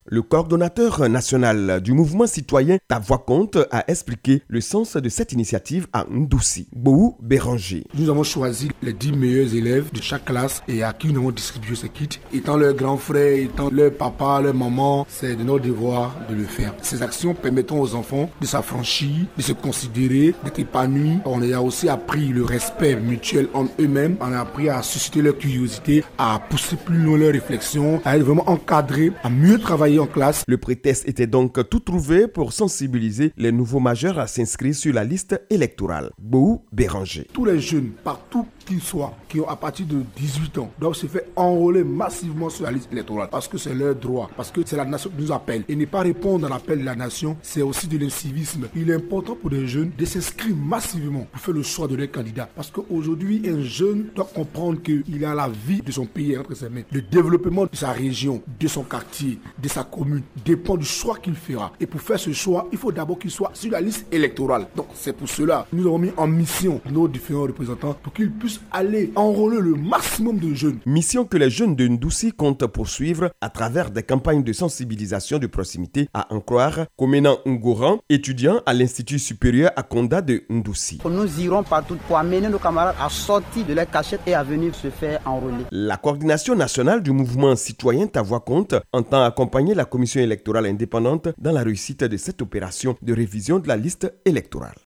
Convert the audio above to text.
Le coordonnateur national du mouvement citoyen Ta Voix Compte a expliqué le sens de cette initiative à Ndoussi. Bohou Béranger. Nous avons choisi les 10 meilleurs élèves de chaque classe et à qui nous avons distribué ces kits. Étant leurs grands frères, étant leur papa, leur maman, c'est de notre devoir de le faire. Ces actions permettront aux enfants de s'affranchir, de se considérer, d'être épanouis. On a aussi appris le respect mutuel entre eux-mêmes. On a appris à susciter leur curiosité, à pousser plus loin leurs réflexions, à être vraiment encadrés, à mieux travailler en classe. Le prétexte était donc tout trouvé pour sensibiliser les nouveaux majeurs à s'inscrire sur la liste électorale. Bohou Béranger. Tous les jeunes, partout qu'ils soient, qui ont à partir de 18 ans, doivent se faire enrôler massivement sur la liste électorale parce que c'est leur droit, parce que c'est la nation qui nous appelle. Et ne pas répondre à l'appel de la nation, c'est aussi de l'incivisme. Il est important pour les jeunes de s'inscrire massivement pour faire le choix de leur candidat. Parce qu'aujourd'hui, un jeune doit comprendre qu'il a la vie de son pays entre ses mains. Le développement de sa région, de son quartier, de sa commune dépend du choix qu'il fera. Et pour faire ce choix, il faut d'abord qu'il soit sur la liste électorale. Donc c'est pour cela que nous avons mis en mission nos différents représentants pour qu'ils puissent aller enrôler le maximum de jeunes. Mission que les jeunes de Ndoussi comptent poursuivre à travers des campagnes de sensibilisation de proximité, à en croire Komenan Ngoran, étudiant à l'Institut supérieur Akonda de Ndoussi. Nous irons partout pour amener nos camarades à sortir de leur cachette et à venir se faire enrôler. La coordination nationale du mouvement citoyen Ta Voix Compte entend accompagner la commission électorale indépendante dans la réussite de cette opération de révision de la liste électorale.